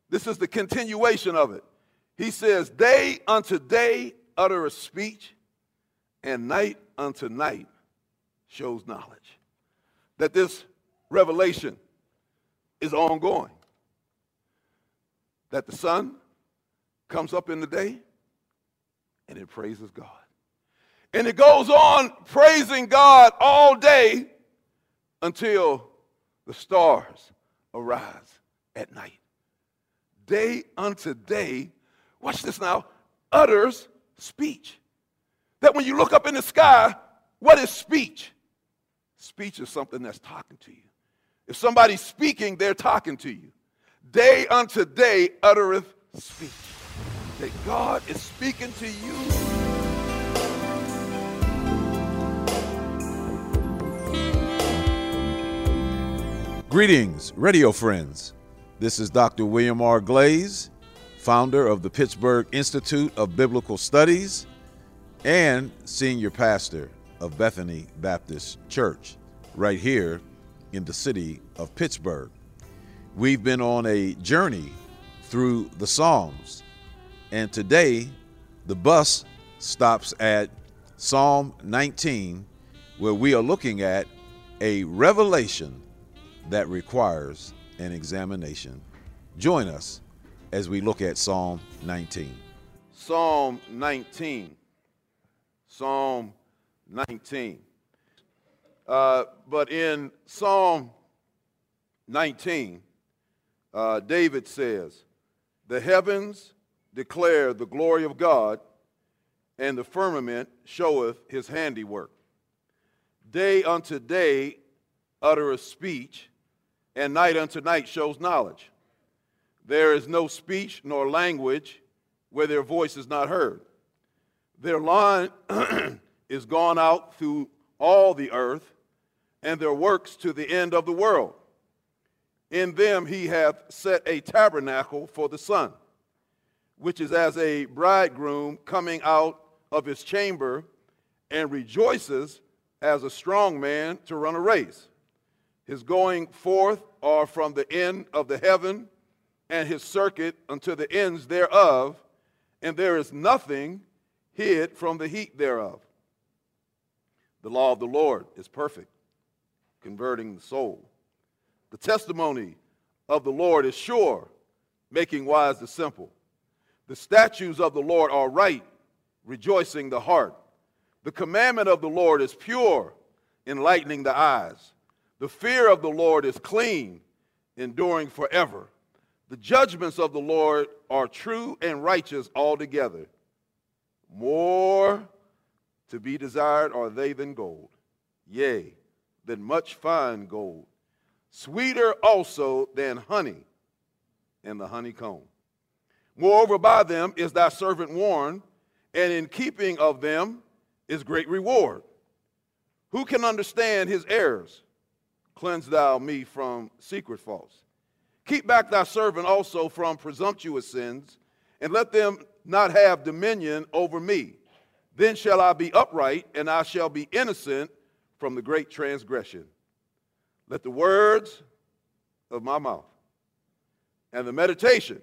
This is the continuation of it. He says, day unto day uttereth speech, and night unto night shows knowledge. That this revelation is ongoing. That the sun comes up in the day and it praises God. And it goes on praising God all day until the stars arise at night. Day unto day, watch this now, utters speech. That when you look up in the sky, what is speech? Speech is something that's talking to you. If somebody's speaking, they're talking to you. Day unto day uttereth speech. That God is speaking to you. Greetings, radio friends. This is Dr. William R. Glaze, founder of the Pittsburgh Institute of Biblical Studies and senior pastor of Bethany Baptist Church, right here in the city of Pittsburgh. We've been on a journey through the Psalms, and today the bus stops at Psalm 19, where we are looking at a revelation that requires an examination. Join us as we look at Psalm 19. Psalm 19. Psalm 19. But in Psalm 19, David says, the heavens declare the glory of God, and the firmament showeth his handiwork. Day unto day uttereth speech, and night unto night shows knowledge. There is no speech nor language where their voice is not heard. Their line is gone out through all the earth, and their works to the end of the world. In them he hath set a tabernacle for the sun, which is as a bridegroom coming out of his chamber, and rejoices as a strong man to run a race. His going forth are from the end of the heaven, and his circuit unto the ends thereof, and there is nothing hid from the heat thereof. The law of the Lord is perfect, converting the soul. The testimony of the Lord is sure, making wise the simple. The statutes of the Lord are right, rejoicing the heart. The commandment of the Lord is pure, enlightening the eyes. The fear of the Lord is clean, enduring forever. The judgments of the Lord are true and righteous altogether. More to be desired are they than gold, yea, than much fine gold. Sweeter also than honey and the honeycomb. Moreover, by them is thy servant warned, and in keeping of them is great reward. Who can understand his errors? Cleanse thou me from secret faults. Keep back thy servant also from presumptuous sins, and let them not have dominion over me. Then shall I be upright, and I shall be innocent from the great transgression. Let the words of my mouth and the meditation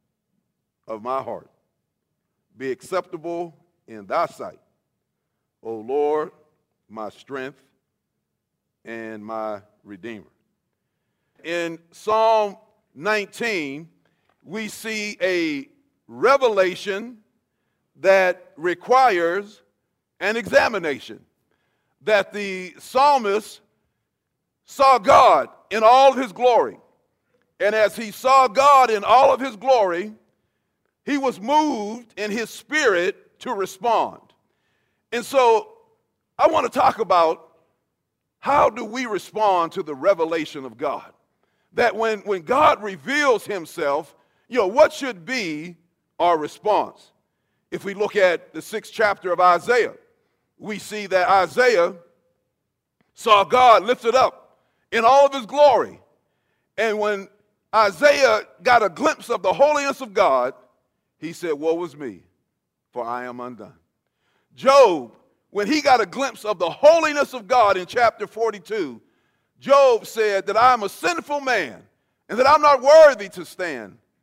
of my heart be acceptable in thy sight, O Lord, my strength and my Redeemer. In Psalm 19, we see a revelation that requires an examination. That the psalmist saw God in all of his glory. And as he saw God in all of his glory, he was moved in his spirit to respond. And so I want to talk about how do we respond to the revelation of God? That when God reveals himself, what should be our response? If we look at the 6th chapter of Isaiah, we see that Isaiah saw God lifted up in all of his glory. And when Isaiah got a glimpse of the holiness of God, he said, woe is me, for I am undone. Job, when he got a glimpse of the holiness of God in chapter 42, Job said that I am a sinful man and that I'm not worthy to stand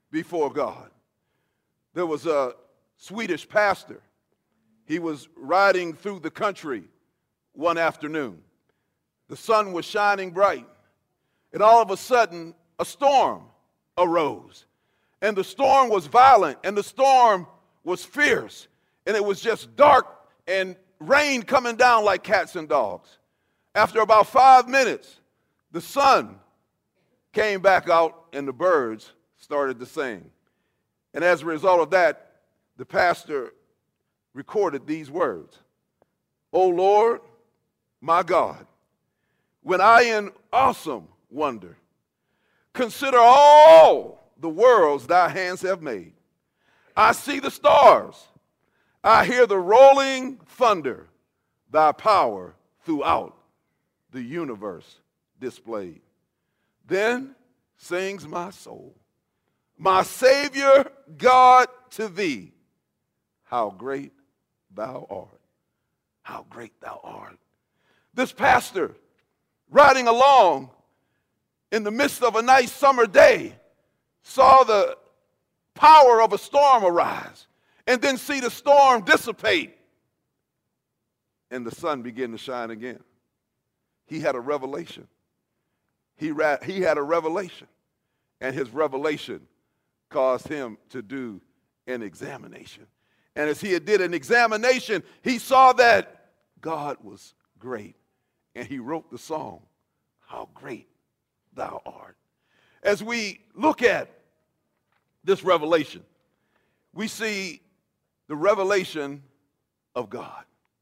before God. There was a Swedish pastor. He was riding through the country one afternoon. The sun was shining bright, and all of a sudden, a storm arose. And the storm was violent, and the storm was fierce, and it was just dark and rain coming down like cats and dogs. After about 5 minutes, the sun came back out, and the birds started to sing. And as a result of that, the pastor recorded these words: "O Lord, my God, when I in awesome wonder consider all the worlds thy hands have made, I see the stars, I hear the rolling thunder, thy power throughout the universe displayed. Then sings my soul, my Savior God, to thee, how great thou art, how great thou art." This pastor, riding along in the midst of a nice summer day, saw the power of a storm arise and then see the storm dissipate, and the sun begin to shine again. He had a revelation. He had a revelation, and his revelation caused him to do an examination. And as he did an examination, he saw that God was great, and he wrote the song, "How Great Thou Art." As we look at this revelation, we see the revelation of God.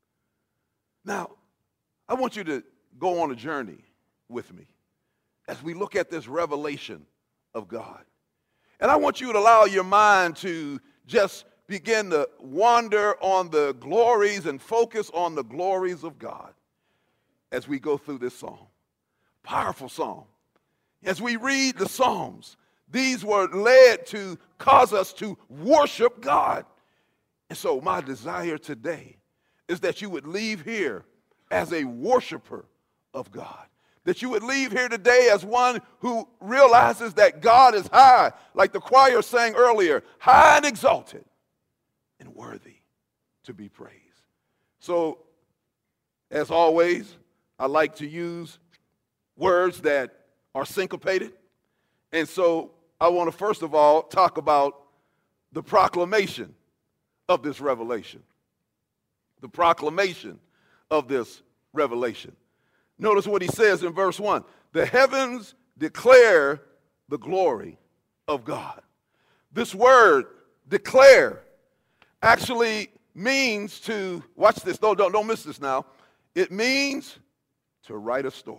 Now, I want you to go on a journey with me as we look at this revelation of God. And I want you to allow your mind to just begin to wander on the glories and focus on the glories of God as we go through this psalm. Powerful psalm. As we read the Psalms, these were led to cause us to worship God. And so my desire today is that you would leave here as a worshiper of God. That you would leave here today as one who realizes that God is high, like the choir sang earlier, high and exalted and worthy to be praised. So, as always, I like to use words that are syncopated. And so I want to first of all talk about the proclamation of this revelation. The proclamation of this revelation. Notice what he says in verse 1. The heavens declare the glory of God. This word, declare, actually means to, watch this, don't miss this now. It means to write a story.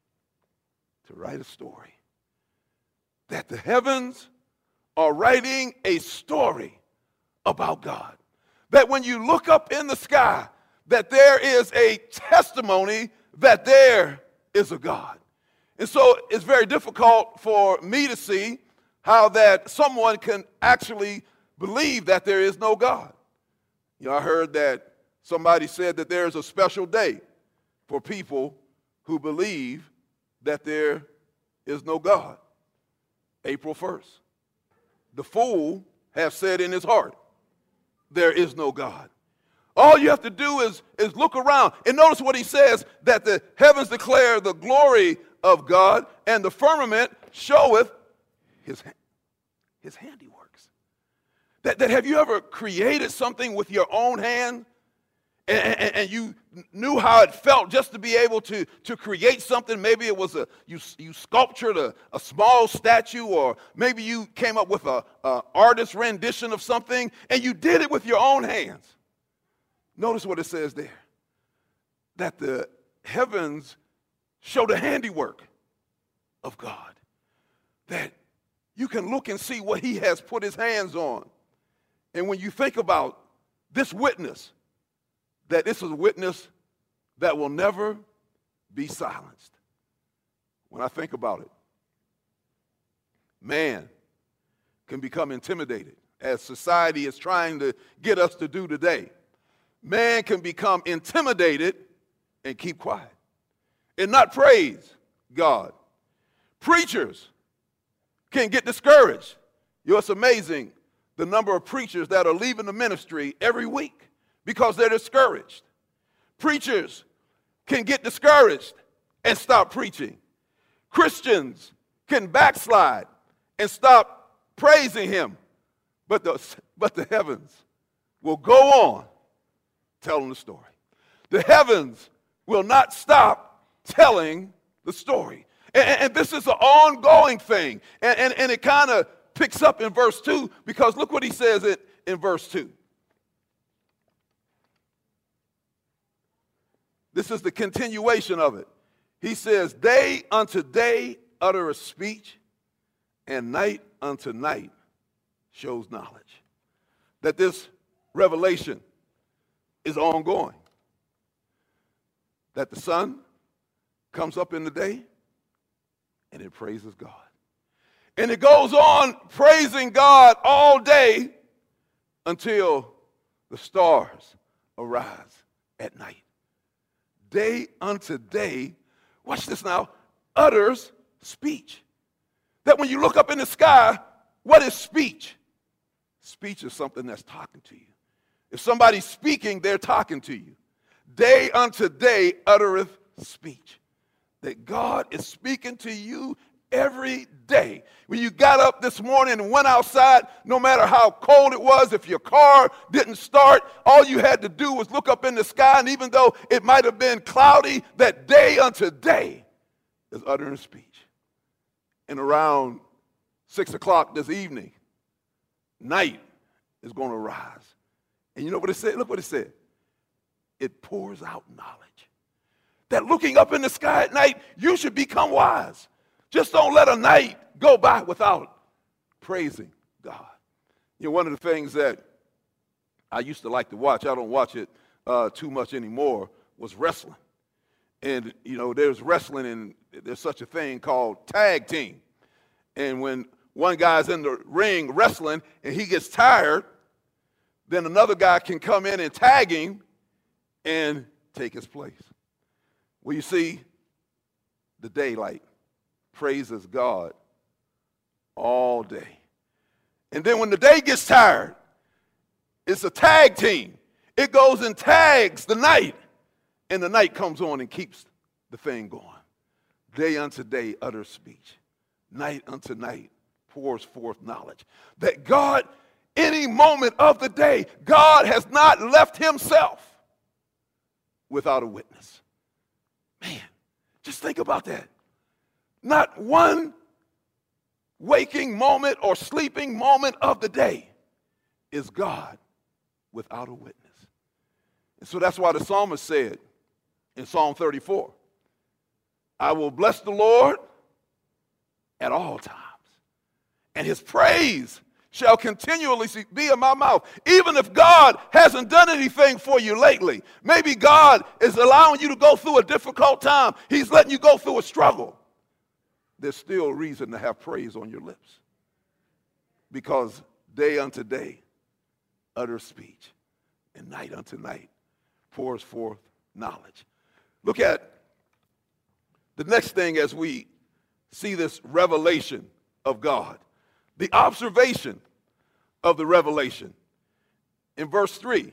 To write a story. That the heavens are writing a story about God. That when you look up in the sky, that there is a testimony that there is a God. And so it's very difficult for me to see how that someone can actually believe that there is no God. You know, I heard that somebody said that there is a special day for people who believe that there is no God. April 1st. The fool has said in his heart, there is no God. All you have to do is look around. And notice what he says, that the heavens declare the glory of God, and the firmament showeth his handiworks. That have you ever created something with your own hand? And you knew how it felt just to be able to create something. Maybe it was you sculptured a small statue, or maybe you came up with a artist's rendition of something, and you did it with your own hands. Notice what it says there, that the heavens show the handiwork of God, that you can look and see what he has put his hands on. And when you think about this witness, that this is a witness that will never be silenced. When I think about it, man can become intimidated, as society is trying to get us to do today. Man can become intimidated and keep quiet and not praise God. Preachers can get discouraged You know, it's amazing the number of preachers that are leaving the ministry every week because they're discouraged. Preachers can get discouraged and stop preaching. Christians can backslide and stop praising him. But the heavens will go on telling the story. The heavens will not stop telling the story. And this is an ongoing thing. And it kind of picks up in verse 2, because look what he says in verse 2. This is the continuation of it. He says, day unto day utter a speech, and night unto night shows knowledge. That this revelation is ongoing. That the sun comes up in the day and it praises God. And it goes on praising God all day until the stars arise at night. Day unto day, watch this now, utters speech. That when you look up in the sky, what is speech? Speech is something that's talking to you. If somebody's speaking, they're talking to you. Day unto day uttereth speech. That God is speaking to you every day. When you got up this morning and went outside, no matter how cold it was, if your car didn't start, all you had to do was look up in the sky, and even though it might have been cloudy, that day unto day is uttering speech. And around 6 o'clock this evening, night is going to rise. And you know what it said? Look what it said. It pours out knowledge. That looking up in the sky at night, you should become wise. Just don't let a night go by without praising God. You know, one of the things that I used to like to watch, I don't watch it too much anymore, was wrestling. And, you know, there's wrestling, and there's such a thing called tag team. And when one guy's in the ring wrestling and he gets tired, then another guy can come in and tag him and take his place. Well, you see, the daylight praises God all day. And then when the day gets tired, it's a tag team. It goes and tags the night, and the night comes on and keeps the thing going. Day unto day utters speech. Night unto night pours forth knowledge. That God, any moment of the day, God has not left himself without a witness. Man, just think about that. Not one waking moment or sleeping moment of the day is God without a witness. And so that's why the psalmist said in Psalm 34, I will bless the Lord at all times, and his praise shall continually be in my mouth. Even if God hasn't done anything for you lately, maybe God is allowing you to go through a difficult time. He's letting you go through a struggle. There's still reason to have praise on your lips, because day unto day utters speech, and night unto night pours forth knowledge. Look at the next thing as we see this revelation of God. The observation of the revelation. In verse 3.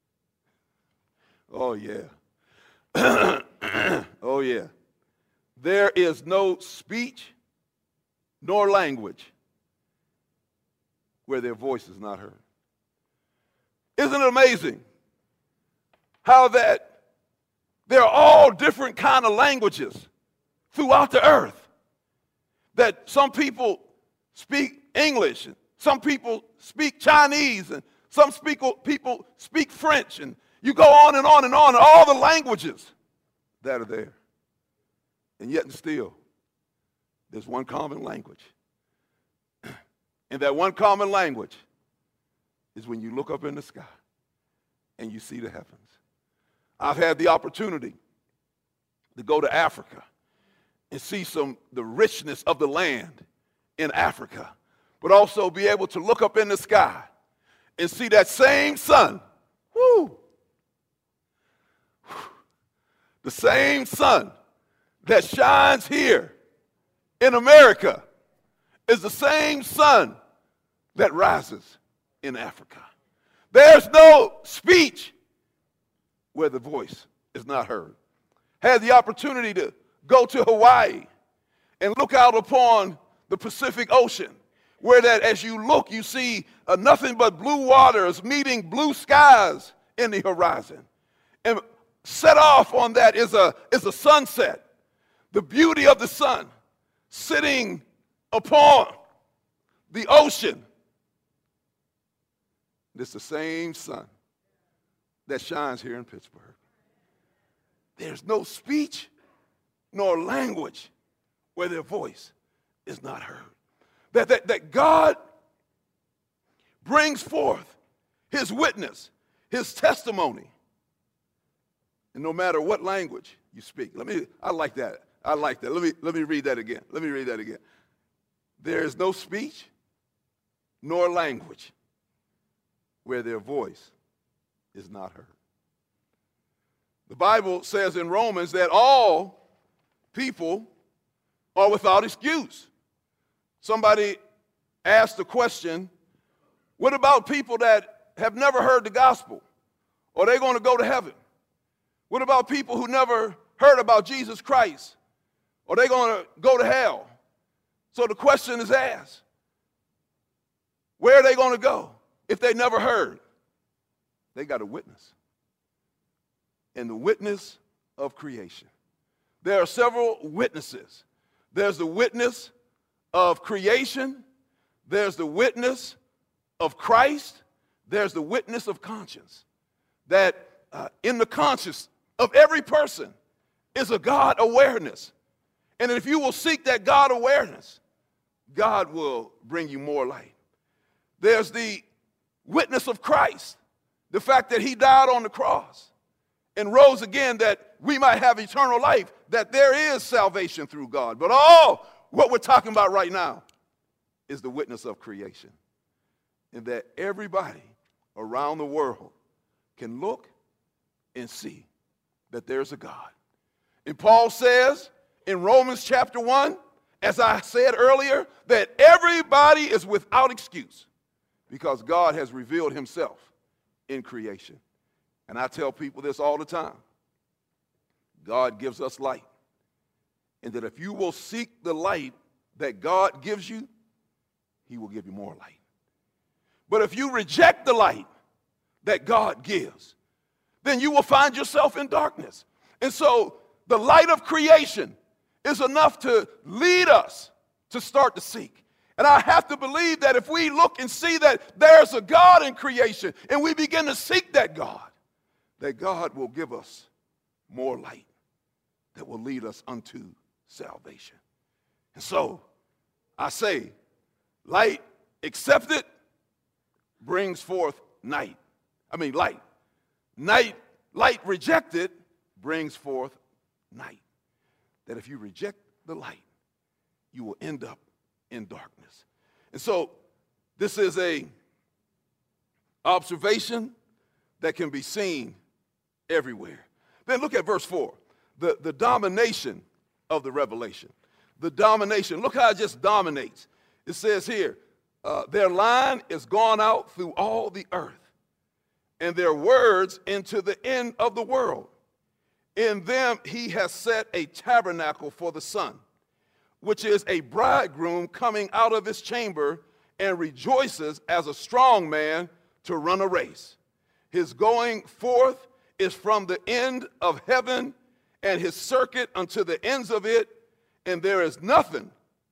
Oh, yeah. Oh, yeah. There is no speech nor language where their voice is not heard. Isn't it amazing how that there are all different kind of languages throughout the earth? That some people speak English, and some people speak Chinese, and some people speak French, and you go on and on and on, and all the languages that are there. And yet and still, there's one common language. And that one common language is when you look up in the sky and you see the heavens. I've had the opportunity to go to Africa and see the richness of the land in Africa, but also be able to look up in the sky and see that same sun. Woo! The same sun that shines here in America is the same sun that rises in Africa. There's no speech where the voice is not heard. Had the opportunity to go to Hawaii and look out upon the Pacific Ocean, where that as you look, you see nothing but blue waters meeting blue skies in the horizon. And set off on that is a sunset. The beauty of the sun sitting upon the ocean. It's the same sun that shines here in Pittsburgh. There's no speech nor language where their voice is not heard. That God brings forth his witness, his testimony, and no matter what language you speak. I like that. Let me read that again. There is no speech nor language where their voice is not heard. The Bible says in Romans that all people are without excuse. Somebody asked the question, what about people that have never heard the gospel? Are they going to go to heaven? What about people who never heard about Jesus Christ? Are they going to go to hell? So the question is asked, where are they going to go if they never heard? They got a witness. And the witness of creation. There are several witnesses. There's the witness of creation. There's the witness of Christ. There's the witness of conscience. That in the conscience of every person is a God awareness. And if you will seek that God awareness, God will bring you more light. There's the witness of Christ, the fact that he died on the cross and rose again that we might have eternal life, that there is salvation through God. But all what we're talking about right now is the witness of creation. And that everybody around the world can look and see that there's a God. And Paul says in Romans chapter 1, as I said earlier, that everybody is without excuse because God has revealed himself in creation. And I tell people this all the time. God gives us light. And that if you will seek the light that God gives you, he will give you more light. But if you reject the light that God gives, then you will find yourself in darkness. And so the light of creation is enough to lead us to start to seek. And I have to believe that if we look and see that there's a God in creation and we begin to seek that God will give us more light that will lead us unto salvation. And so I say, light accepted brings forth light. Light rejected brings forth night. That if you reject the light, you will end up in darkness. And so this is a observation that can be seen everywhere. Then look at verse 4, the domination of the revelation. The domination, look how it just dominates. It says here, their line is gone out through all the earth, and their words into the end of the world. In them he has set a tabernacle for the sun, which is a bridegroom coming out of his chamber and rejoices as a strong man to run a race. His going forth is from the end of heaven, and his circuit unto the ends of it, and there is nothing,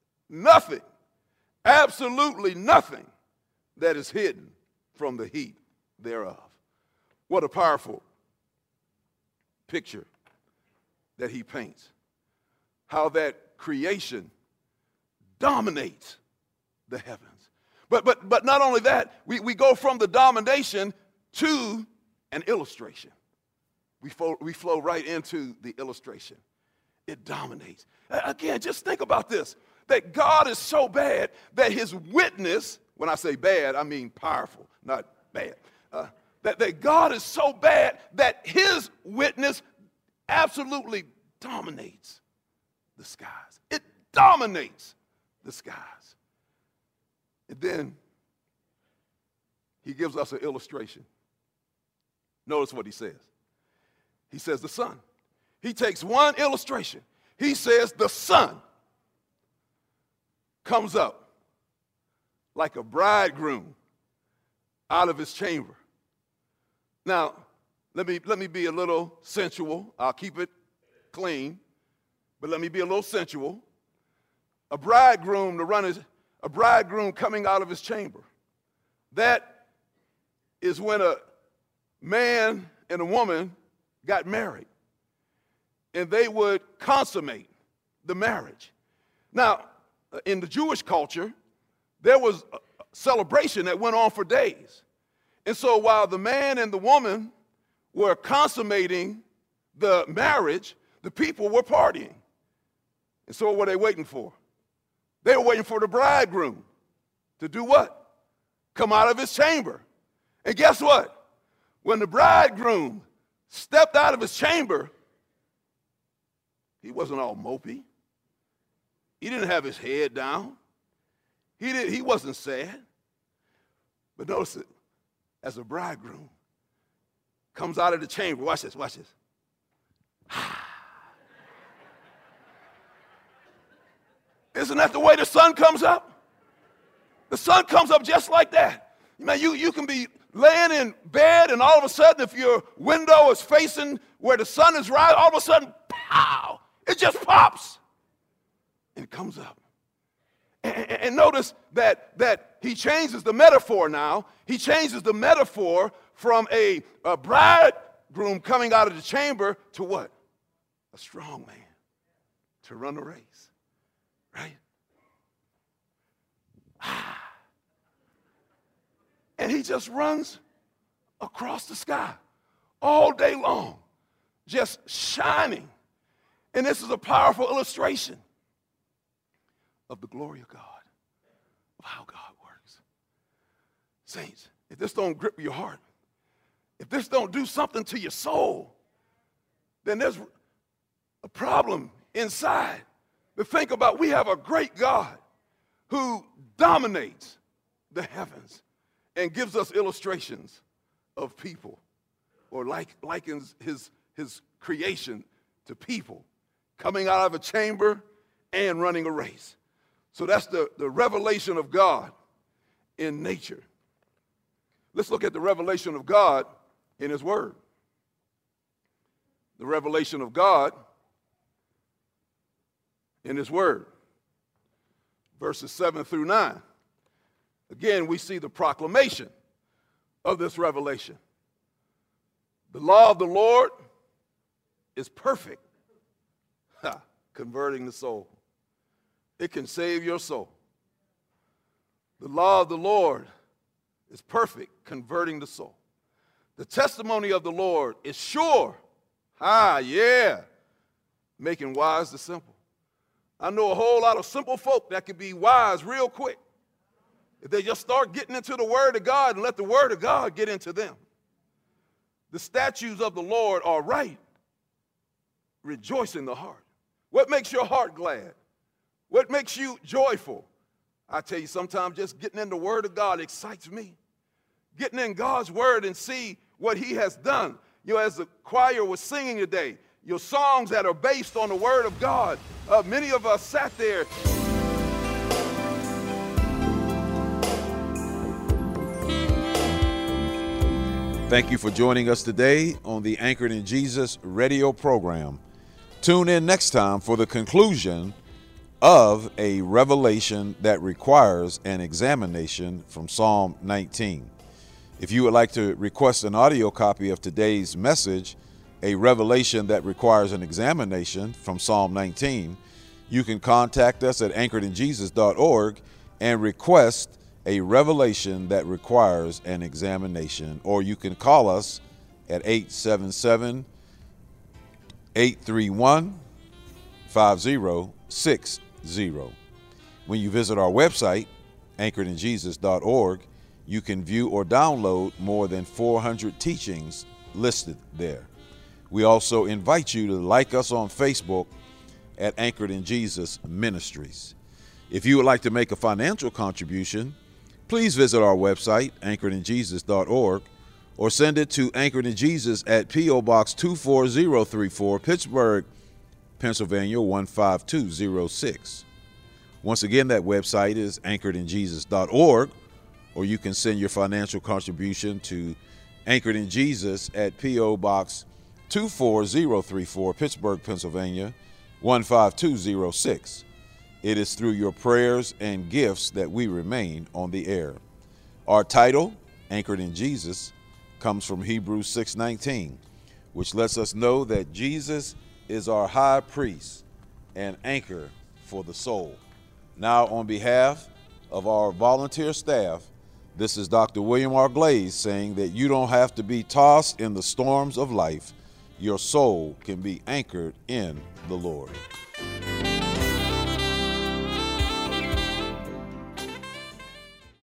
absolutely nothing that is hidden from the heat thereof. What a powerful picture that he paints. How that creation dominates the heavens. But not only that, we go from the domination to an illustration. We flow right into the illustration. It dominates. Again, just think about this. That God is so bad that his witness, when I say bad, I mean powerful, not bad. That God is so bad that his witness absolutely dominates the skies. It dominates the skies. And then he gives us an illustration. Notice what he says. He says the sun. He takes one illustration. He says the sun comes up like a bridegroom out of his chamber. Now, let me be a little sensual. I'll keep it clean, but let me be a little sensual. A bridegroom coming out of his chamber. That is when a man and a woman got married, and they would consummate the marriage. Now, in the Jewish culture, there was a celebration that went on for days. And so while the man and the woman were consummating the marriage, the people were partying. And so what were they waiting for? They were waiting for the bridegroom to do what? Come out of his chamber. And guess what? When the bridegroom stepped out of his chamber, he wasn't all mopey. He didn't have his head down. He wasn't sad. But notice it, as a bridegroom comes out of the chamber, watch this. Isn't that the way the sun comes up? The sun comes up just like that. Man, you can be laying in bed, and all of a sudden, if your window is facing where the sun is rising, all of a sudden, pow, it just pops and it comes up. And notice that he changes the metaphor now. He changes the metaphor from a bridegroom coming out of the chamber to what? A strong man to run a race, right? And he just runs across the sky all day long, just shining. And this is a powerful illustration of the glory of God, of how God works. Saints, if this don't grip your heart, if this don't do something to your soul, then there's a problem inside. But think about, we have a great God who dominates the heavens and gives us illustrations of people, or likens his creation to people coming out of a chamber and running a race. So that's the revelation of God in nature. Let's look at the revelation of God in his word. The revelation of God in his word. Verses 7 through 9. Again, we see the proclamation of this revelation. The law of the Lord is perfect, converting the soul. It can save your soul. The law of the Lord is perfect, converting the soul. The testimony of the Lord is sure, making wise the simple. I know a whole lot of simple folk that can be wise real quick if they just start getting into the Word of God and let the Word of God get into them. The statutes of the Lord are right, rejoicing the heart. What makes your heart glad? What makes you joyful? I tell you, sometimes just getting in the Word of God excites me. Getting in God's Word and see what he has done. You know, as the choir was singing today, your songs that are based on the Word of God, many of us sat there. Thank you for joining us today on the Anchored in Jesus radio program. Tune in next time for the conclusion of a revelation that requires an examination from Psalm 19. If you would like to request an audio copy of today's message, a revelation that requires an examination from Psalm 19, you can contact us at anchoredinjesus.org and request a revelation that requires an examination, or you can call us at 877-831-5060. When you visit our website, anchoredinjesus.org, you can view or download more than 400 teachings listed there. We also invite you to like us on Facebook at Anchored in Jesus Ministries. If you would like to make a financial contribution, please visit our website, anchoredinjesus.org, or send it to Anchored in Jesus at P.O. Box 24034, Pittsburgh, Pennsylvania 15206. Once again, that website is anchoredinjesus.org, or you can send your financial contribution to Anchored in Jesus at P.O. Box 24034, Pittsburgh, Pennsylvania 15206. It is through your prayers and gifts that we remain on the air. Our title, Anchored in Jesus, comes from Hebrews 6:19, which lets us know that Jesus is our high priest and anchor for the soul. Now, on behalf of our volunteer staff, this is Dr. William R. Glaze saying that you don't have to be tossed in the storms of life. Your soul can be anchored in the Lord.